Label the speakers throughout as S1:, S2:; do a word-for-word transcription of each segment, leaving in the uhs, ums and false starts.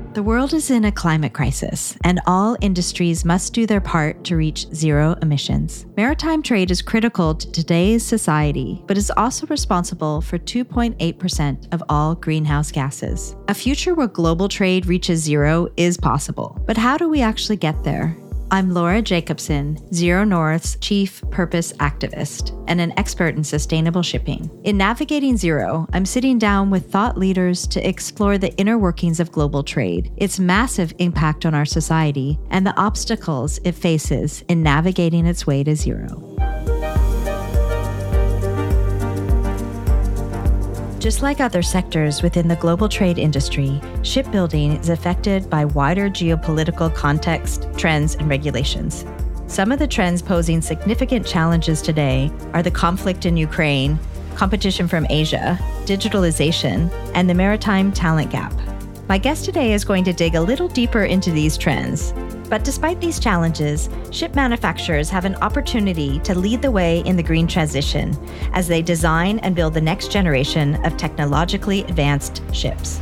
S1: The world is in a climate crisis, and all industries must do their part to reach zero emissions. Maritime trade is critical to today's society, but is also responsible for two point eight percent of all greenhouse gases. A future where global trade reaches zero is possible, but how do we actually get there? I'm Laura Jacobson, Zero North's Chief Purpose Activist and an expert in sustainable shipping. In Navigating Zero, I'm sitting down with thought leaders to explore the inner workings of global trade, its massive impact on our society, and the obstacles it faces in navigating its way to zero. Just like other sectors within the global trade industry, shipbuilding is affected by wider geopolitical context, trends, and regulations. Some of the trends posing significant challenges today are the conflict in Ukraine, competition from Asia, digitalization, and the maritime talent gap. My guest today is going to dig a little deeper into these trends. But despite these challenges, ship manufacturers have an opportunity to lead the way in the green transition as they design and build the next generation of technologically advanced ships.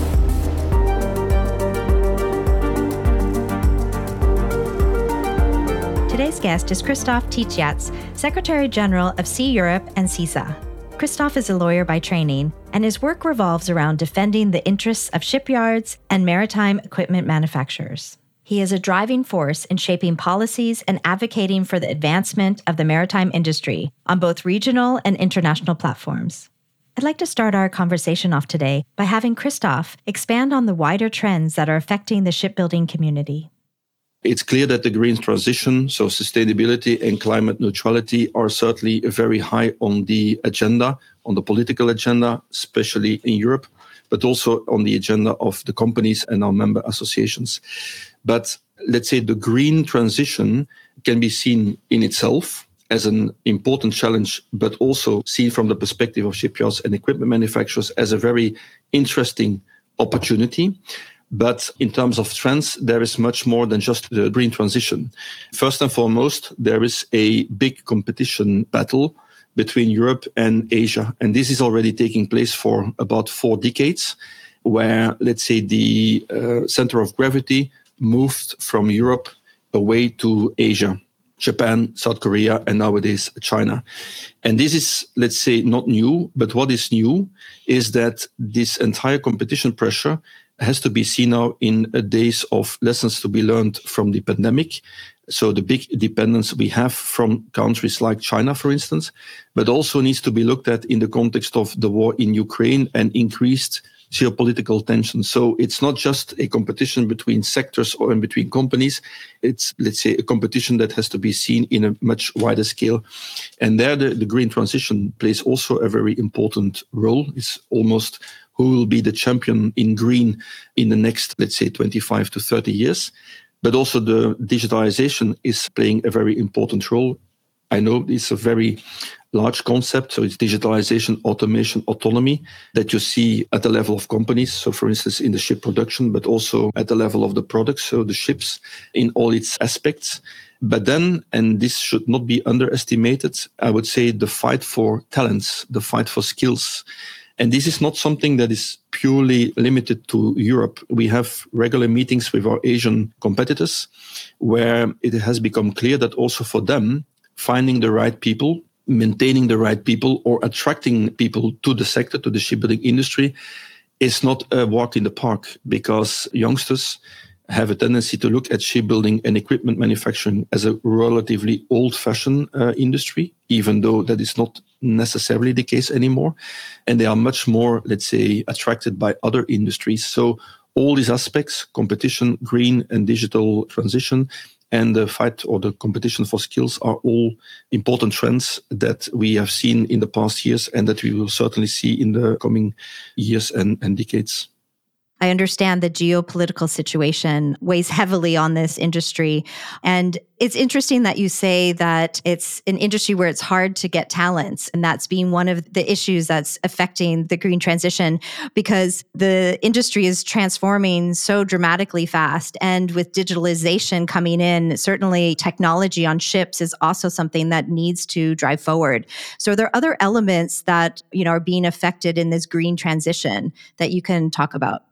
S1: Today's guest is Christoph Tichjatz, Secretary General of Sea Europe and C I S A. Christoph is a lawyer by training, and his work revolves around defending the interests of shipyards and maritime equipment manufacturers. He is a driving force in shaping policies and advocating for the advancement of the maritime industry on both regional and international platforms. I'd like to start our conversation off today by having Christoph expand on the wider trends that are affecting the shipbuilding community.
S2: It's clear that the green transition, so sustainability and climate neutrality, are certainly very high on the agenda, on the political agenda, especially in Europe, but also on the agenda of the companies and our member associations. But let's say the green transition can be seen in itself as an important challenge, but also seen from the perspective of shipyards and equipment manufacturers as a very interesting opportunity. But in terms of trends, there is much more than just the green transition. First and foremost, there is a big competition battle between Europe and Asia. And this is already taking place for about four decades, where, let's say, the uh, center of gravity moved from Europe away to Asia, Japan, South Korea, and nowadays China. And this is, let's say, not new, but what is new is that this entire competition pressure has to be seen now in days of lessons to be learned from the pandemic. So the big dependence we have from countries like China, for instance, but also needs to be looked at in the context of the war in Ukraine and increased geopolitical tension. So it's not just a competition between sectors or in between companies. It's, let's say, a competition that has to be seen in a much wider scale. And there the, the green transition plays also a very important role. It's almost who will be the champion in green in the next, let's say, twenty-five to thirty years. But also the digitalization is playing a very important role. I know it's a very large concept. So it's digitalization, automation, autonomy that you see at the level of companies. So for instance, in the ship production, but also at the level of the products. So the ships in all its aspects. But then, and this should not be underestimated, I would say the fight for talents, the fight for skills. And this is not something that is purely limited to Europe. We have regular meetings with our Asian competitors where it has become clear that also for them, finding the right people, maintaining the right people, or attracting people to the sector, to the shipbuilding industry, is not a walk in the park, because youngsters have a tendency to look at shipbuilding and equipment manufacturing as a relatively old-fashioned uh, industry, even though that is not necessarily the case anymore. And they are much more, let's say, attracted by other industries. So all these aspects, competition, green and digital transition, and the fight or the competition for skills are all important trends that we have seen in the past years and that we will certainly see in the coming years and, and decades.
S1: I understand the geopolitical situation weighs heavily on this industry. And it's interesting that you say that it's an industry where it's hard to get talents. And that's being one of the issues that's affecting the green transition, because the industry is transforming so dramatically fast. And with digitalization coming in, certainly technology on ships is also something that needs to drive forward. So are there other elements that, you know, are being affected in this green transition that you can talk about?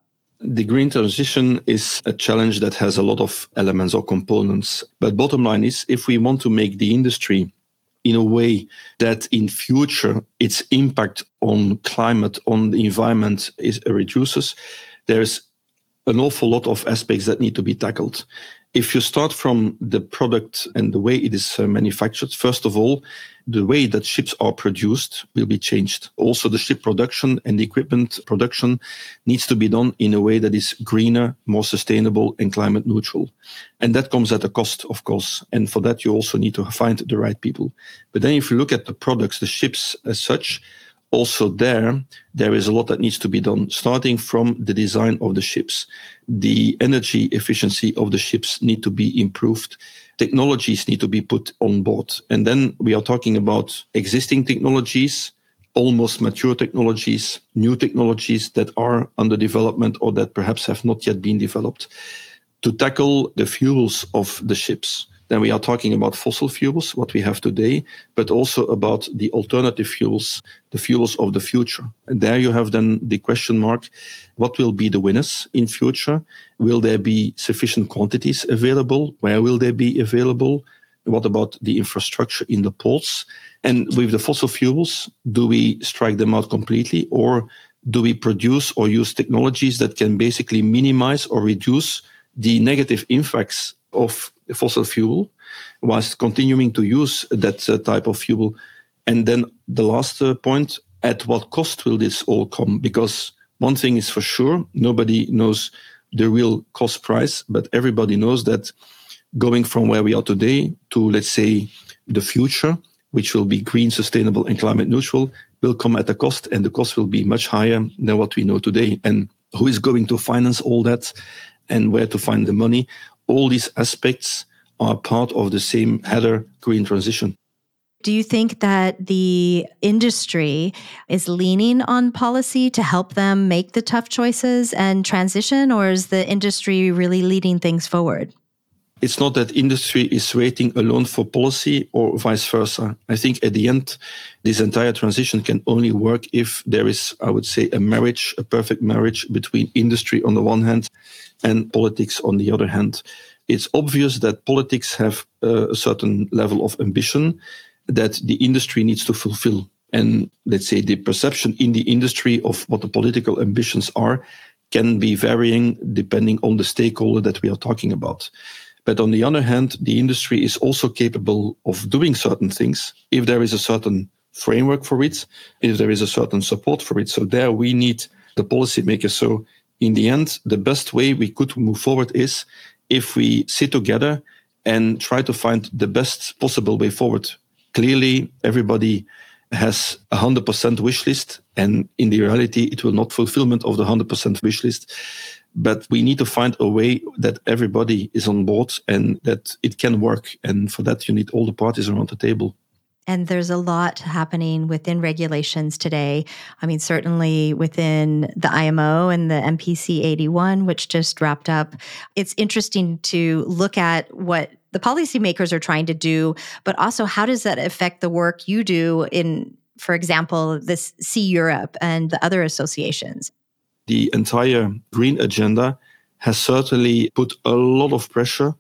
S2: The green transition is a challenge that has a lot of elements or components. But bottom line is, if we want to make the industry in a way that in future its impact on climate, on the environment is reduces, there's an awful lot of aspects that need to be tackled. If you start from the product and the way it is uh, manufactured, first of all, the way that ships are produced will be changed. Also, the ship production and the equipment production needs to be done in a way that is greener, more sustainable, and climate neutral. And that comes at a cost, of course. And for that, you also need to find the right people. But then if you look at the products, the ships as such, also there, there is a lot that needs to be done, starting from the design of the ships. The energy efficiency of the ships need to be improved. Technologies need to be put on board. And then we are talking about existing technologies, almost mature technologies, new technologies that are under development or that perhaps have not yet been developed to tackle the fuels of the ships. Then we are talking about fossil fuels, what we have today, but also about the alternative fuels, the fuels of the future. And there you have then the question mark, what will be the winners in future? Will there be sufficient quantities available? Where will they be available? What about the infrastructure in the ports? And with the fossil fuels, do we strike them out completely, or do we produce or use technologies that can basically minimize or reduce the negative impacts of fossil fuel whilst continuing to use that uh, type of fuel? And then the last uh, point, at what cost will this all come? Because one thing is for sure, nobody knows the real cost price, but everybody knows that going from where we are today to, let's say, the future, which will be green, sustainable, and climate neutral, will come at a cost, and the cost will be much higher than what we know today. And who is going to finance all that, and where to find the money? All these aspects are part of the same header, green transition.
S1: Do you think that the industry is leaning on policy to help them make the tough choices and transition, or is the industry really leading things forward?
S2: It's not that industry is waiting alone for policy or vice versa. I think at the end, this entire transition can only work if there is, I would say, a marriage, a perfect marriage between industry on the one hand and politics on the other hand. It's obvious that politics have a certain level of ambition that the industry needs to fulfill. And let's say the perception in the industry of what the political ambitions are can be varying depending on the stakeholder that we are talking about. But on the other hand, the industry is also capable of doing certain things if there is a certain framework for it, if there is a certain support for it. So there we need the policymakers. So in the end, the best way we could move forward is if we sit together and try to find the best possible way forward. Clearly, everybody has a one hundred percent wish list, and in the reality, it will not fulfillment of the one hundred percent wish list. But we need to find a way that everybody is on board and that it can work. And for that, you need all the parties around the table.
S1: And there's a lot happening within regulations today. I mean, certainly within the I M O and the M P C eighty-one, which just wrapped up. It's interesting to look at what the policymakers are trying to do, but also how does that affect the work you do in, for example, this Sea Europe and the other associations?
S2: The entire green agenda has certainly put a lot of pressure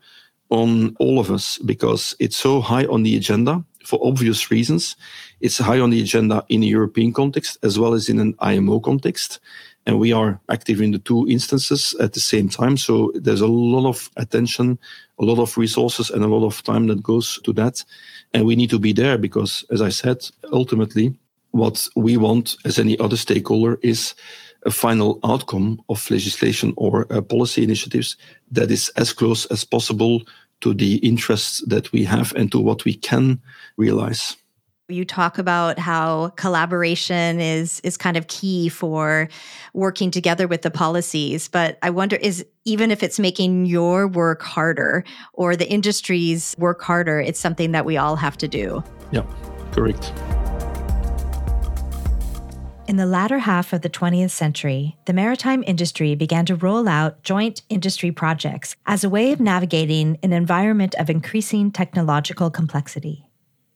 S2: on all of us because it's so high on the agenda for obvious reasons. It's high on the agenda in a European context as well as in an I M O context. And we are active in the two instances at the same time. So there's a lot of attention, a lot of resources, and a lot of time that goes to that. And we need to be there because, as I said, ultimately, what we want as any other stakeholder is a final outcome of legislation or uh, policy initiatives that is as close as possible to the interests that we have and to what we can realize.
S1: You talk about how collaboration is is kind of key for working together with the policies, but I wonder, is even if it's making your work harder or the industry's work harder, it's something that we all have to do.
S2: Yeah, correct.
S1: In the latter half of the twentieth century, the maritime industry began to roll out joint industry projects as a way of navigating an environment of increasing technological complexity.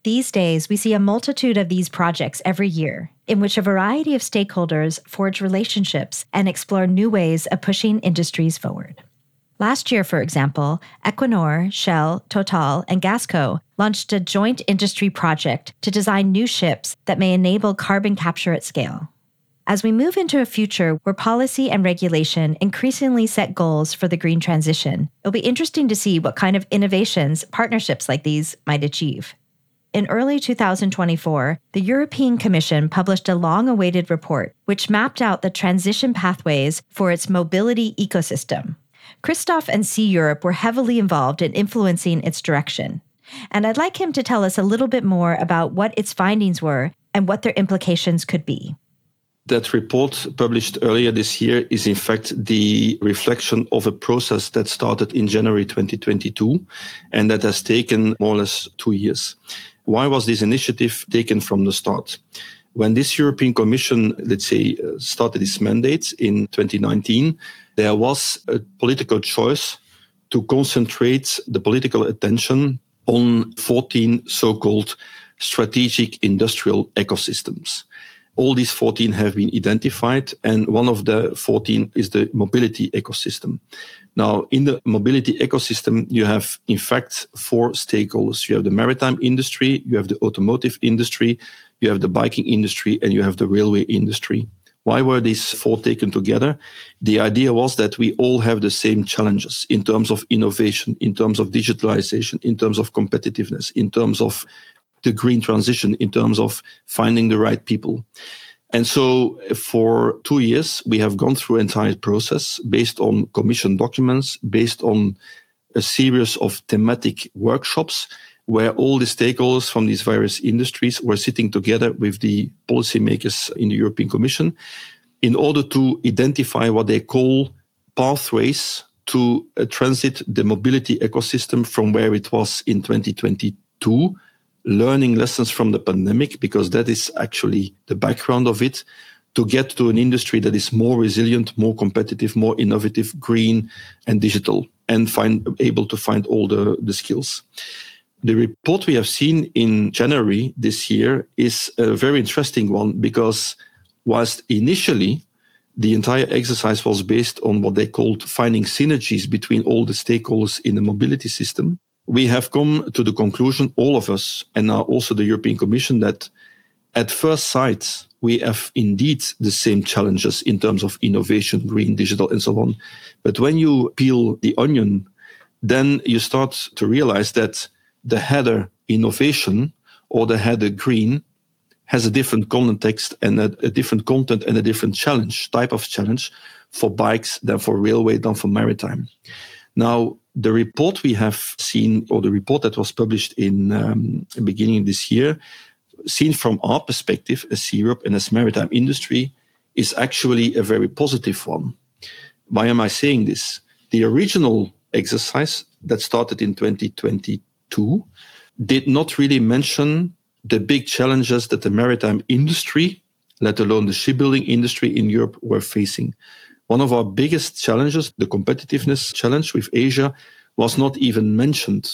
S1: these days, we see a multitude of these projects every year, in which a variety of stakeholders forge relationships and explore new ways of pushing industries forward. Last year, for example, Equinor, Shell, Total, and Gasco launched a joint industry project to design new ships that may enable carbon capture at scale. As we move into a future where policy and regulation increasingly set goals for the green transition, it'll be interesting to see what kind of innovations partnerships like these might achieve. In early two thousand twenty-four, the European Commission published a long-awaited report which mapped out the transition pathways for its mobility ecosystem. Christoph and See Europe were heavily involved in influencing its direction. And I'd like him to tell us a little bit more about what its findings were and what their implications could be.
S2: That report published earlier this year is in fact the reflection of a process that started in January twenty twenty-two and that has taken more or less two years. Why was this initiative taken from the start? When this European Commission, let's say, started its mandate in twenty nineteen, there was a political choice to concentrate the political attention on fourteen so-called strategic industrial ecosystems. All these fourteen have been identified, and one of the fourteen is the mobility ecosystem. Now, in the mobility ecosystem, you have, in fact, four stakeholders. You have the maritime industry, you have the automotive industry, you have the biking industry, and you have the railway industry. Why were these four taken together? The idea was that we all have the same challenges in terms of innovation, in terms of digitalization, in terms of competitiveness, in terms of the green transition, in terms of finding the right people. And so for two years, we have gone through an entire process based on commission documents, based on a series of thematic workshops where all the stakeholders from these various industries were sitting together with the policymakers in the European Commission in order to identify what they call pathways to uh, transit the mobility ecosystem from where it was in twenty twenty-two, learning lessons from the pandemic, because that is actually the background of it, to get to an industry that is more resilient, more competitive, more innovative, green and digital, and find able to find all the, the skills. The report we have seen in January this year is a very interesting one because whilst initially the entire exercise was based on what they called finding synergies between all the stakeholders in the mobility system, we have come to the conclusion, all of us, and now also the European Commission, that at first sight, we have indeed the same challenges in terms of innovation, green, digital, and so on. But when you peel the onion, then you start to realize that the header innovation or the header green has a different context and a, a different content and a different challenge, type of challenge for bikes than for railway, than for maritime. Now, the report we have seen, or the report that was published in um, the beginning of this year, seen from our perspective as See Europe and as maritime industry, is actually a very positive one. Why am I saying this? The original exercise that started in twenty twenty-two did not really mention the big challenges that the maritime industry, let alone the shipbuilding industry in Europe, were facing. One of our biggest challenges, the competitiveness challenge with Asia, was not even mentioned.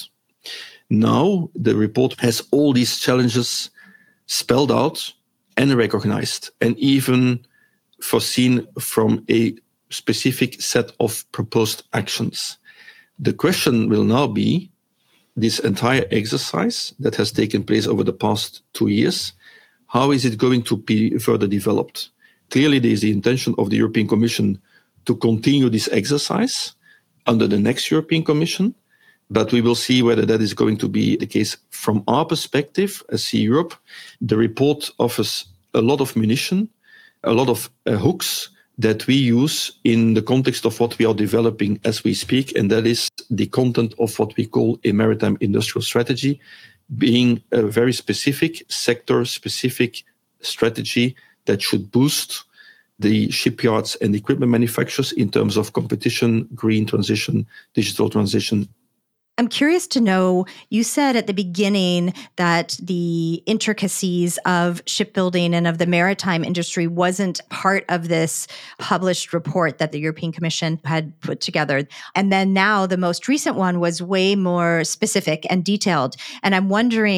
S2: Now, the report has all these challenges spelled out and recognized, and even foreseen from a specific set of proposed actions. The question will now be, this entire exercise that has taken place over the past two years, how is it going to be further developed? Clearly, there is the intention of the European Commission to continue this exercise under the next European Commission, but we will see whether that is going to be the case. From our perspective as See Europe, the report offers a lot of munition, a lot of uh, hooks that we use in the context of what we are developing as we speak, and that is the content of what we call a maritime industrial strategy, being a very specific, sector-specific strategy that should boost the shipyards and equipment manufacturers in terms of competition, green transition, digital transition.
S1: I'm curious to know, you said at the beginning that the intricacies of shipbuilding and of the maritime industry wasn't part of this published report that the European Commission had put together. And then now the most recent one was way more specific and detailed. And I'm wondering,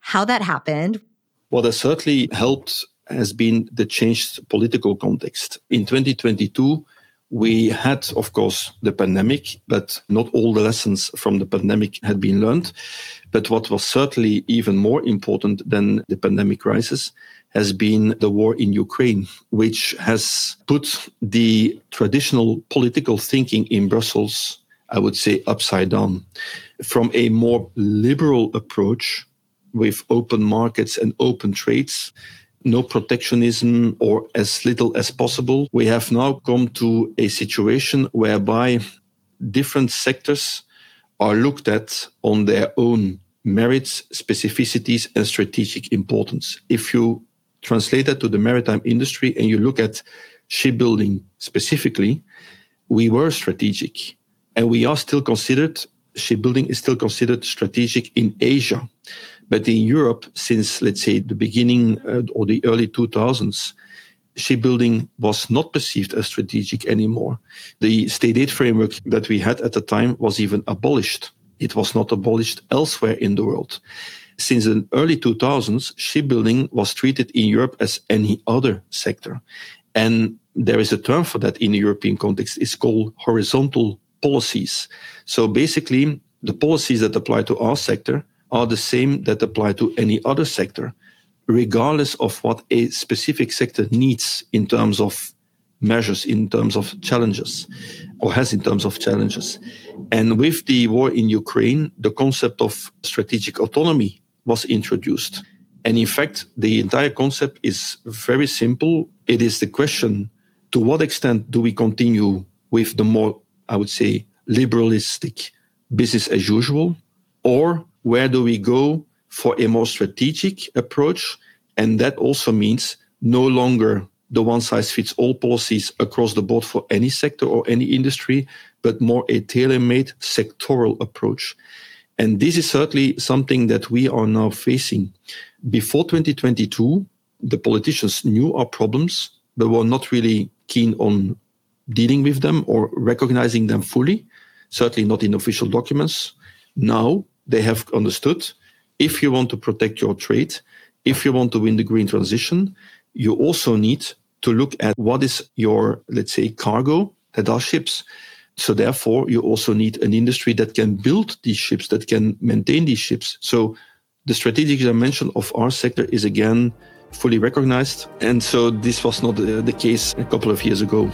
S1: how that happened.
S2: What has certainly helped has been the changed political context. In twenty twenty-two, we had, of course, the pandemic, but not all the lessons from the pandemic had been learned. But what was certainly even more important than the pandemic crisis has been the war in Ukraine, which has put the traditional political thinking in Brussels, I would say, upside down. From a more liberal approach with open markets and open trades, no protectionism or as little as possible, we have now come to a situation whereby different sectors are looked at on their own merits, specificities, and strategic importance. If you translate that to the maritime industry and you look at shipbuilding specifically, we were strategic and we are still considered, shipbuilding is still considered strategic in Asia. But in Europe, since, let's say, the beginning uh, or the early two thousands, shipbuilding was not perceived as strategic anymore. The state aid framework that we had at the time was even abolished. It was not abolished elsewhere in the world. Since the early two thousands, shipbuilding was treated in Europe as any other sector. And there is a term for that in the European context. It's called horizontal policies. So basically, the policies that apply to our sector are the same that apply to any other sector, regardless of what a specific sector needs in terms of measures, in terms of challenges, or has in terms of challenges. And with the war in Ukraine, the concept of strategic autonomy was introduced. And in fact, the entire concept is very simple. It is the question, to what extent do we continue with the more, I would say, liberalistic business as usual, or where do we go for a more strategic approach? And that also means no longer the one-size-fits-all policies across the board for any sector or any industry, but more a tailor-made sectoral approach. And this is certainly something that we are now facing. Before twenty twenty-two, the politicians knew our problems, but were not really keen on dealing with them or recognizing them fully, certainly not in official documents. Now, they have understood, if you want to protect your trade, if you want to win the green transition, you also need to look at what is your, let's say, cargo, that are ships. So therefore, you also need an industry that can build these ships, that can maintain these ships. So the strategic dimension of our sector is again fully recognized. And so this was not the, the case a couple of years ago.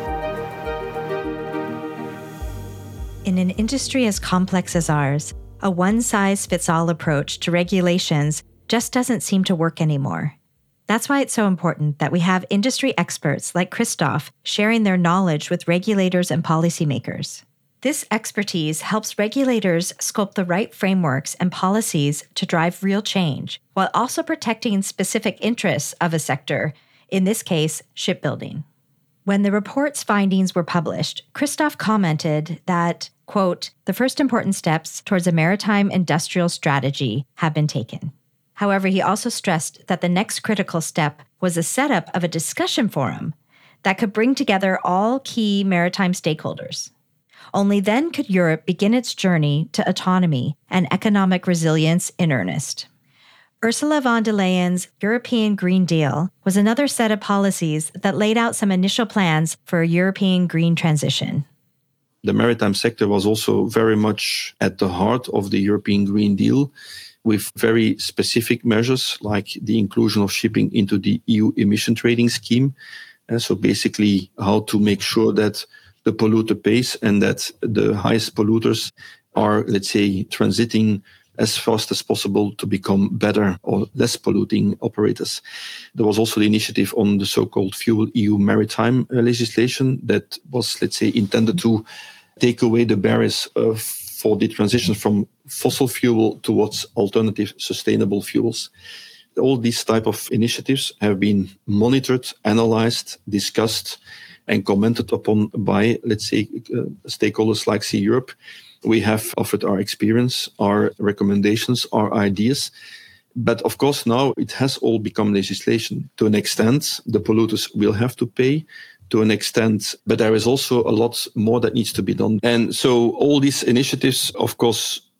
S1: In an industry as complex as ours, a one-size-fits-all approach to regulations just doesn't seem to work anymore. That's why it's so important that we have industry experts like Christoph sharing their knowledge with regulators and policymakers. This expertise helps regulators sculpt the right frameworks and policies to drive real change, while also protecting specific interests of a sector, in this case, shipbuilding. When the report's findings were published, Christoph commented that, quote, the first important steps towards a maritime industrial strategy have been taken. However, he also stressed that the next critical step was a setup of a discussion forum that could bring together all key maritime stakeholders. Only then could Europe begin its journey to autonomy and economic resilience in earnest. Ursula von der Leyen's European Green Deal was another set of policies that laid out some initial plans for a European green transition.
S2: The maritime sector was also very much at the heart of the European Green Deal, with very specific measures like the inclusion of shipping into the E U emission trading scheme. And so basically how to make sure that the polluter pays and that the highest polluters are, let's say, transiting as fast as possible to become better or less polluting operators. There was also the initiative on the so-called Fuel E U maritime uh, legislation that was, let's say, intended to take away the barriers uh, for the transition from fossil fuel towards alternative sustainable fuels. All these type of initiatives have been monitored, analyzed, discussed, and commented upon by, let's say, uh, stakeholders like Sea Europe. We have offered our experience, our recommendations, our ideas. But of course, now it has all become legislation. To an extent, the polluters will have to pay to an extent, but there is also a lot more that needs to be done. And so all these initiatives, of course,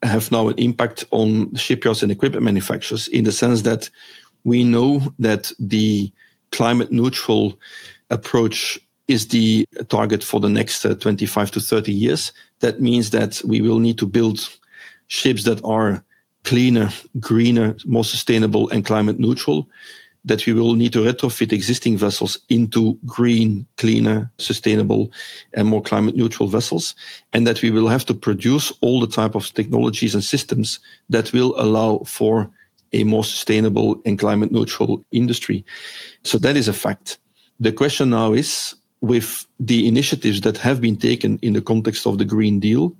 S2: have now an impact on shipyards and equipment manufacturers in the sense that we know that the climate neutral approach is the target for the next uh, twenty-five to thirty years. That means that we will need to build ships that are cleaner, greener, more sustainable and climate neutral, that we will need to retrofit existing vessels into green, cleaner, sustainable and more climate neutral vessels, and that we will have to produce all the type of technologies and systems that will allow for a more sustainable and climate neutral industry. So that is a fact. The question now is, with the initiatives that have been taken in the context of the Green Deal,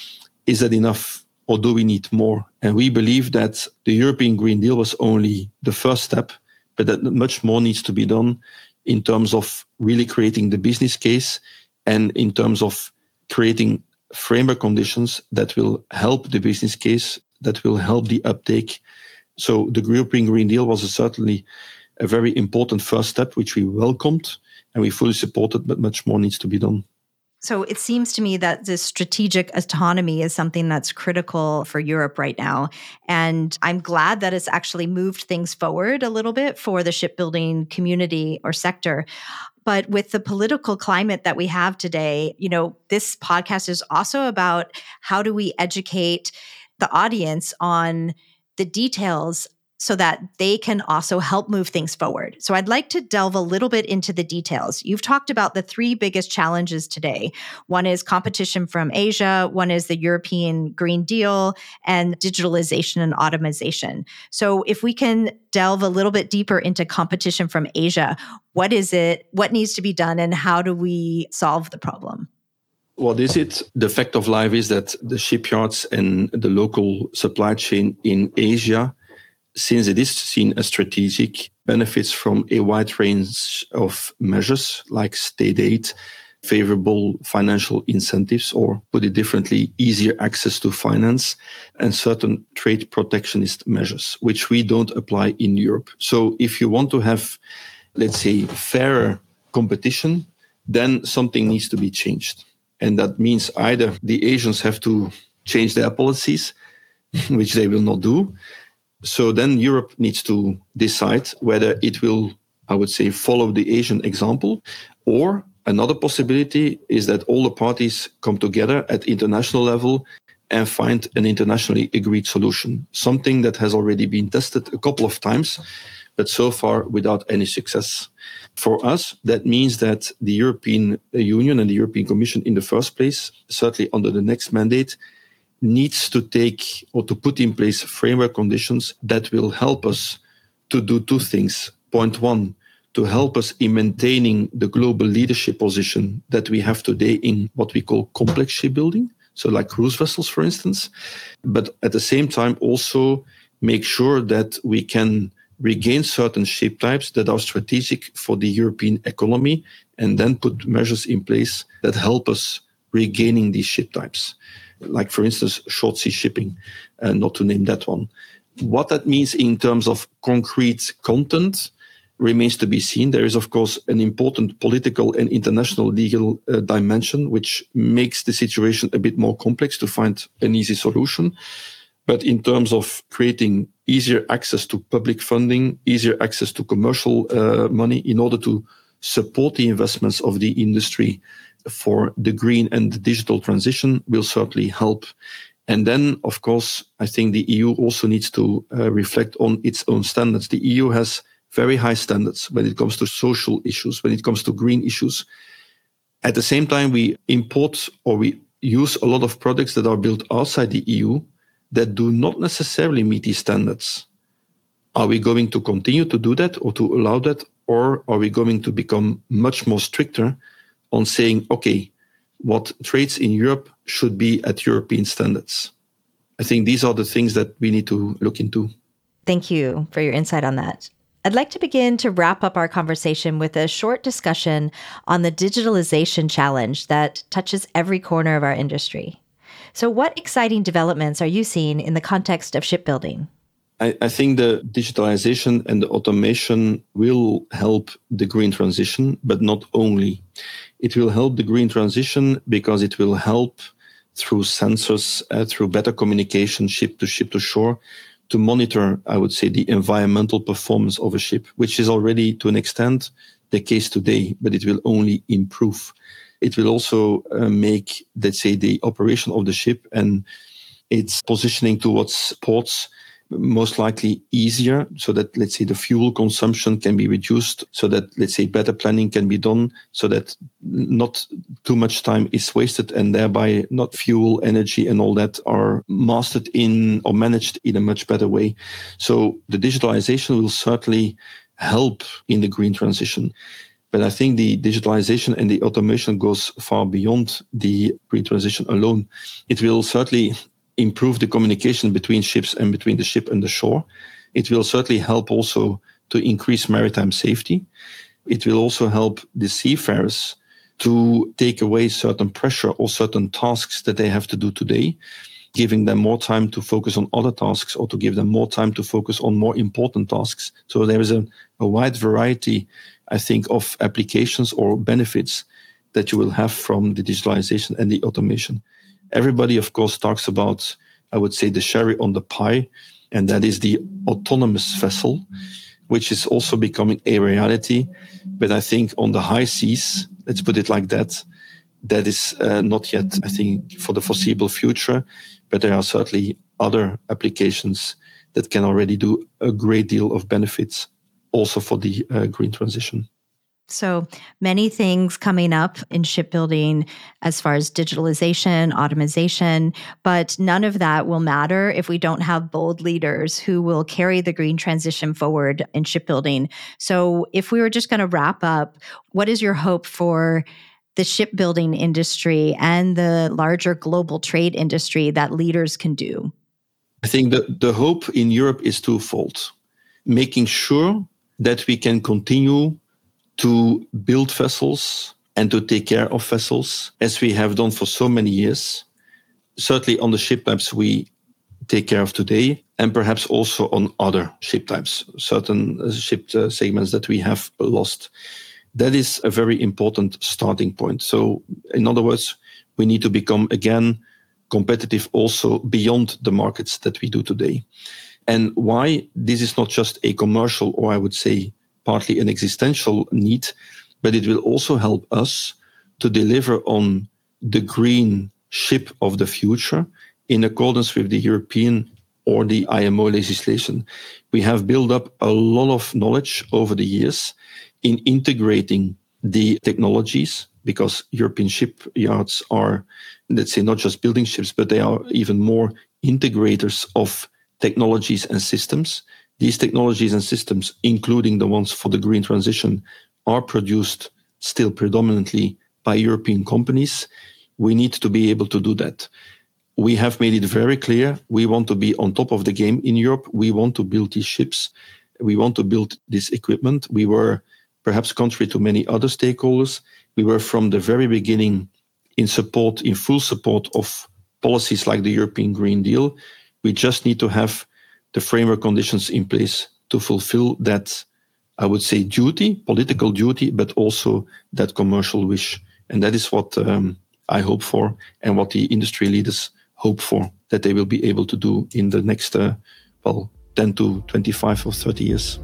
S2: is that enough or do we need more? And we believe that the European Green Deal was only the first step, but that much more needs to be done in terms of really creating the business case and in terms of creating framework conditions that will help the business case, that will help the uptake. So the European Green Deal was a certainly a very important first step, which we welcomed and we fully supported, but much more needs to be done.
S1: So it seems to me that this strategic autonomy is something that's critical for Europe right now. And I'm glad that it's actually moved things forward a little bit for the shipbuilding community or sector. But with the political climate that we have today, you know, this podcast is also about how do we educate the audience on the details so that they can also help move things forward. So I'd like to delve a little bit into the details. You've talked about the three biggest challenges today. One is competition from Asia, one is the European Green Deal, and digitalization and automation. So if we can delve a little bit deeper into competition from Asia, what is it, what needs to be done, and how do we solve the problem?
S2: What is it? The fact of life is that the shipyards and the local supply chain in Asia, since it is seen as strategic, benefits from a wide range of measures like state aid, favorable financial incentives, or put it differently, easier access to finance, and certain trade protectionist measures, which we don't apply in Europe. So if you want to have, let's say, fairer competition, then something needs to be changed. And that means either the Asians have to change their policies, which they will not do. So then Europe needs to decide whether it will, I would say, follow the Asian example, or another possibility is that all the parties come together at international level and find an internationally agreed solution, something that has already been tested a couple of times, but so far without any success. For us, that means that the European Union and the European Commission in the first place, certainly under the next mandate, needs to take or to put in place framework conditions that will help us to do two things. Point one, to help us in maintaining the global leadership position that we have today in what we call complex shipbuilding, so like cruise vessels, for instance, but at the same time also make sure that we can regain certain ship types that are strategic for the European economy and then put measures in place that help us regaining these ship types. Like, for instance, short sea shipping, uh, not to name that one. What that means in terms of concrete content remains to be seen. There is, of course, an important political and international legal uh, dimension, which makes the situation a bit more complex to find an easy solution. But in terms of creating easier access to public funding, easier access to commercial uh, money in order to support the investments of the industry for the green and the digital transition will certainly help. And then, of course, I think the E U also needs to uh, reflect on its own standards. The E U has very high standards when it comes to social issues, when it comes to green issues. At the same time, we import or we use a lot of products that are built outside the E U that do not necessarily meet these standards. Are we going to continue to do that or to allow that? Or are we going to become much more stricter on saying, okay, what trades in Europe should be at European standards? I think these are the things that we need to look into.
S1: Thank you for your insight on that. I'd like to begin to wrap up our conversation with a short discussion on the digitalization challenge that touches every corner of our industry. So what exciting developments are you seeing in the context of shipbuilding?
S2: I, I think the digitalization and the automation will help the green transition, but not only. It will help the green transition because it will help through sensors, uh, through better communication, ship to ship to shore, to monitor, I would say, the environmental performance of a ship, which is already to an extent the case today, but it will only improve. It will also uh, make, let's say, the operation of the ship and its positioning towards ports most likely easier, so that, let's say, the fuel consumption can be reduced, so that, let's say, better planning can be done, so that not too much time is wasted, and thereby not fuel, energy, and all that are mastered in or managed in a much better way. So the digitalization will certainly help in the green transition. But I think the digitalization and the automation goes far beyond the green transition alone. It will certainly improve the communication between ships and between the ship and the shore. It will certainly help also to increase maritime safety. It will also help the seafarers to take away certain pressure or certain tasks that they have to do today, giving them more time to focus on other tasks or to give them more time to focus on more important tasks. So there is a, a wide variety, I think, of applications or benefits that you will have from the digitalization and the automation. Everybody, of course, talks about, I would say, the cherry on the pie, and that is the autonomous vessel, which is also becoming a reality. But I think on the high seas, let's put it like that, that is uh, not yet, I think, for the foreseeable future. But there are certainly other applications that can already do a great deal of benefits also for the uh, green transition.
S1: So many things coming up in shipbuilding as far as digitalization, automation, but none of that will matter if we don't have bold leaders who will carry the green transition forward in shipbuilding. So if we were just going to wrap up, what is your hope for the shipbuilding industry and the larger global trade industry that leaders can do?
S2: I think the, the hope in Europe is twofold. Making sure that we can continue to build vessels and to take care of vessels as we have done for so many years. Certainly on the ship types we take care of today, and perhaps also on other ship types, certain ship uh, segments that we have lost. That is a very important starting point. So in other words, we need to become again competitive also beyond the markets that we do today. And why? This is not just a commercial, or I would say partly an existential need, but it will also help us to deliver on the green ship of the future in accordance with the European or the I M O legislation. We have built up a lot of knowledge over the years in integrating the technologies, because European shipyards are, let's say, not just building ships, but they are even more integrators of technologies and systems. These technologies and systems, including the ones for the green transition, are produced still predominantly by European companies. We need to be able to do that. We have made it very clear we want to be on top of the game in Europe. We want to build these ships. We want to build this equipment. We were, perhaps contrary to many other stakeholders, we were from the very beginning in support, in full support of policies like the European Green Deal. We just need to have the framework conditions in place to fulfill that, I would say, duty, political duty, but also that commercial wish. And that is what um, I hope for, and what the industry leaders hope for, that they will be able to do in the next, uh, well, ten to twenty-five or thirty years.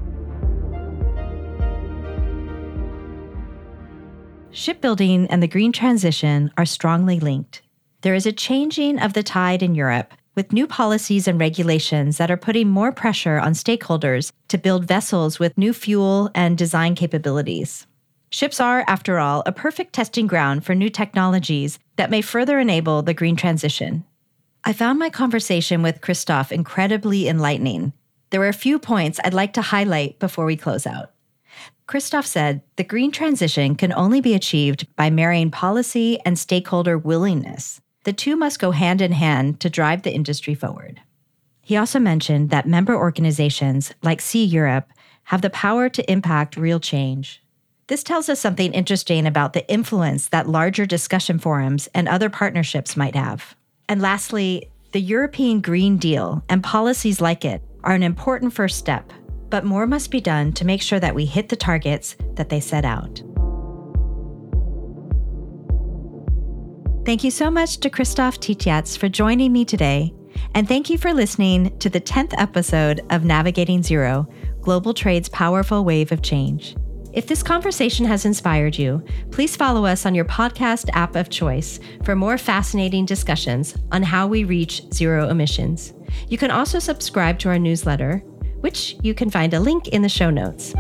S1: Shipbuilding and the green transition are strongly linked. There is a changing of the tide in Europe, with new policies and regulations that are putting more pressure on stakeholders to build vessels with new fuel and design capabilities. Ships are, after all, a perfect testing ground for new technologies that may further enable the green transition. I found my conversation with Christoph incredibly enlightening. There were a few points I'd like to highlight before we close out. Christoph said the green transition can only be achieved by marrying policy and stakeholder willingness. The two must go hand in hand to drive the industry forward. He also mentioned that member organizations like Sea Europe have the power to impact real change. This tells us something interesting about the influence that larger discussion forums and other partnerships might have. And lastly, the European Green Deal and policies like it are an important first step, but more must be done to make sure that we hit the targets that they set out. Thank you so much to Christoph Tietjatz for joining me today. And thank you for listening to the tenth episode of Navigating Zero, Global Trade's Powerful Wave of Change. If this conversation has inspired you, please follow us on your podcast app of choice for more fascinating discussions on how we reach zero emissions. You can also subscribe to our newsletter, which you can find a link in the show notes.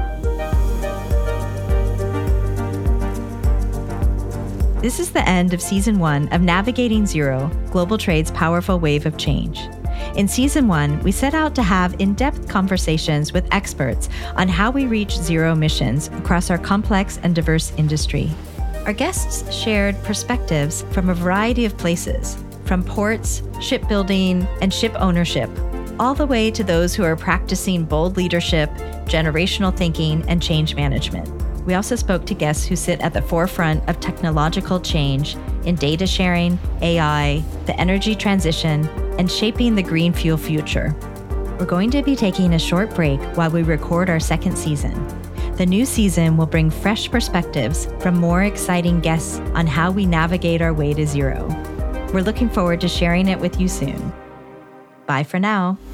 S1: This is the end of Season one of Navigating Zero, Global Trade's Powerful Wave of Change. In Season one, we set out to have in-depth conversations with experts on how we reach zero emissions across our complex and diverse industry. Our guests shared perspectives from a variety of places, from ports, shipbuilding, and ship ownership, all the way to those who are practicing bold leadership, generational thinking, and change management. We also spoke to guests who sit at the forefront of technological change in data sharing, A I, the energy transition, and shaping the green fuel future. We're going to be taking a short break while we record our second season. The new season will bring fresh perspectives from more exciting guests on how we navigate our way to zero. We're looking forward to sharing it with you soon. Bye for now.